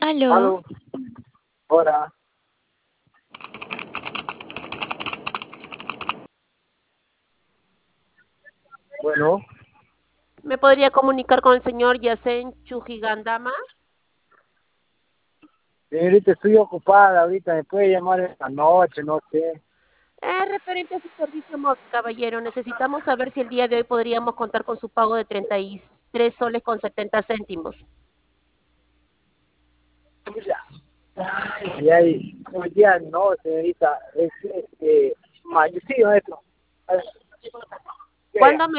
Aló. Aló, hola. Bueno, ¿Me podría comunicar con el señor Yacen Chujigandama? señorita, estoy ocupada ahorita, me puede llamar esta noche, no sé. Referente a su servicio móvil, caballero, necesitamos saber si el día de hoy podríamos contar con su pago de 33 soles con 70 céntimos. Ya. Ay, ay, hoy día no, señorita, sí, mayo, sí, maestro. A ver, ya, ¿Cuándo ya. me